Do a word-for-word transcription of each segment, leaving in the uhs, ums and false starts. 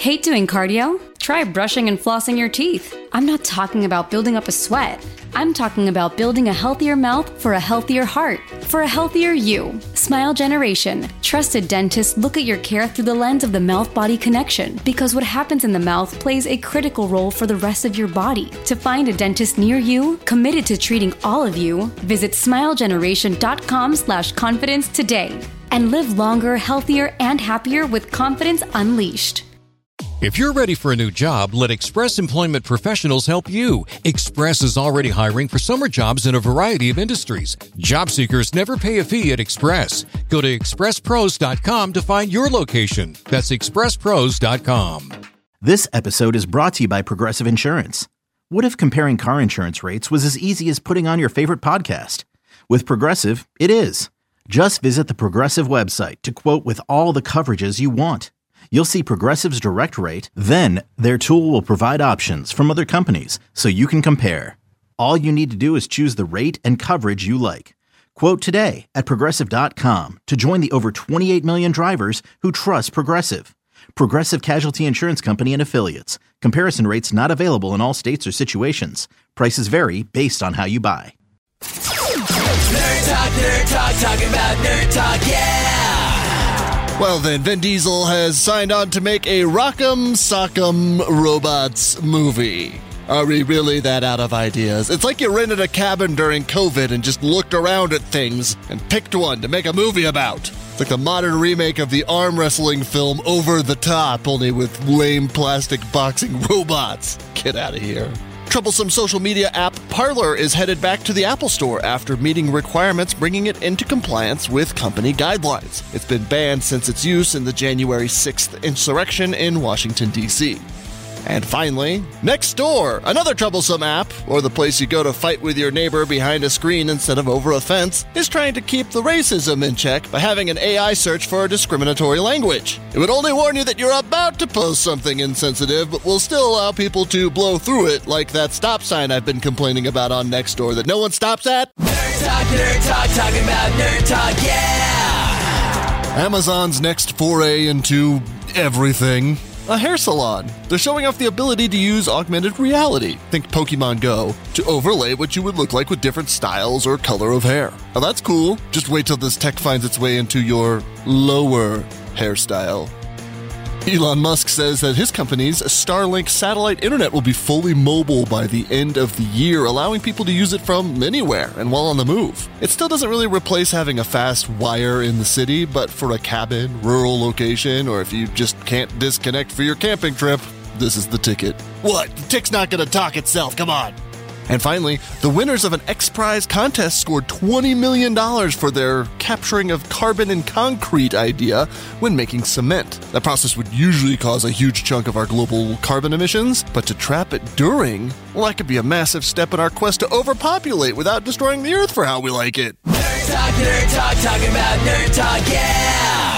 Hate doing cardio? Try brushing and flossing your teeth. I'm not talking about building up a sweat. I'm talking about building a healthier mouth for a healthier heart, for a healthier you. Smile Generation. Trusted dentists look at your care through the lens of the mouth-body connection, because what happens in the mouth plays a critical role for the rest of your body. To find a dentist near you, committed to treating all of you, visit smilegeneration.com slash confidence today. And live longer, healthier, and happier with confidence unleashed. If you're ready for a new job, let Express Employment Professionals help you. Express is already hiring for summer jobs in a variety of industries. Job seekers never pay a fee at Express. Go to express pros dot com to find your location. That's express pros dot com. This episode is brought to you by Progressive Insurance. What if comparing car insurance rates was as easy as putting on your favorite podcast? With Progressive, it is. Just visit the Progressive website to quote with all the coverages you want. You'll see Progressive's direct rate, then their tool will provide options from other companies so you can compare. All you need to do is choose the rate and coverage you like. Quote today at progressive dot com to join the over twenty-eight million drivers who trust Progressive. Progressive Casualty Insurance Company and Affiliates. Comparison rates not available in all states or situations. Prices vary based on how you buy. Nerd Talk, Nerd Talk, talking about Nerd Talk, yeah! Well then, Vin Diesel has signed on to make a Rock'em Sock'em Robots movie. Are we really that out of ideas? It's like you rented a cabin during COVID and just looked around at things and picked one to make a movie about. It's like the modern remake of the arm wrestling film Over the Top, only with lame plastic boxing robots. Get out of here. Troublesome social media app Parler is headed back to the Apple Store after meeting requirements bringing it into compliance with company guidelines. It's been banned since its use in the January sixth insurrection in Washington, D C And finally, Nextdoor, another troublesome app, or the place you go to fight with your neighbor behind a screen instead of over a fence, is trying to keep the racism in check by having an A I search for a discriminatory language. It would only warn you that you're about to post something insensitive, but will still allow people to blow through it, like that stop sign I've been complaining about on Nextdoor that no one stops at. Nerd Talk, Nerd Talk, talking about Nerd Talk, yeah! Amazon's next foray into everything. A hair salon. They're showing off the ability to use augmented reality, think Pokemon Go, to overlay what you would look like with different styles or color of hair. Now that's cool. Just wait till this tech finds its way into your lower hairstyle. Elon Musk says that his company's Starlink satellite internet will be fully mobile by the end of the year, allowing people to use it from anywhere and while on the move. It still doesn't really replace having a fast wire in the city, but for a cabin, rural location, or if you just can't disconnect for your camping trip, this is the ticket. What? The tick's not gonna talk itself, come on! And finally, the winners of an X Prize contest scored twenty million dollars for their capturing of carbon in concrete idea when making cement. That process would usually cause a huge chunk of our global carbon emissions, but to trap it during, well, that could be a massive step in our quest to overpopulate without destroying the earth for how we like it. Nerd Talk, Nerd Talk, talking about Nerd Talk, yeah!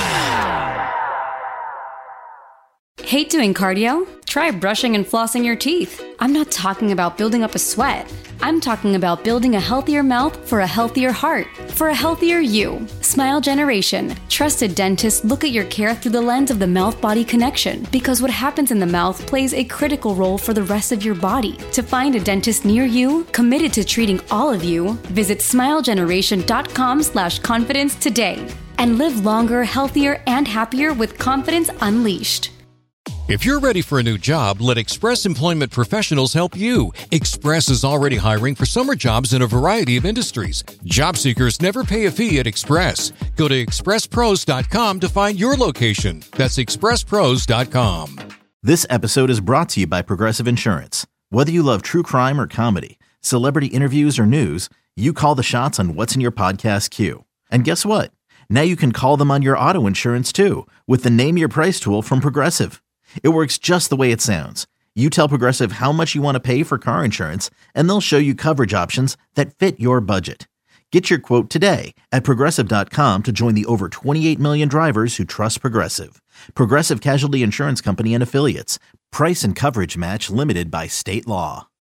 Hate doing cardio? Try brushing and flossing your teeth. I'm not talking about building up a sweat. I'm talking about building a healthier mouth for a healthier heart, for a healthier you. Smile Generation. Trusted dentists look at your care through the lens of the mouth-body connection, because what happens in the mouth plays a critical role for the rest of your body. To find a dentist near you, committed to treating all of you, visit smilegeneration.com slash confidence today. And live longer, healthier, and happier with confidence unleashed. If you're ready for a new job, let Express Employment Professionals help you. Express is already hiring for summer jobs in a variety of industries. Job seekers never pay a fee at Express. Go to express pros dot com to find your location. That's express pros dot com. This episode is brought to you by Progressive Insurance. Whether you love true crime or comedy, celebrity interviews or news, you call the shots on what's in your podcast queue. And guess what? Now you can call them on your auto insurance too with the Name Your Price tool from Progressive. It works just the way it sounds. You tell Progressive how much you want to pay for car insurance, and they'll show you coverage options that fit your budget. Get your quote today at progressive dot com to join the over twenty-eight million drivers who trust Progressive. Progressive Casualty Insurance Company and Affiliates. Price and coverage match limited by state law.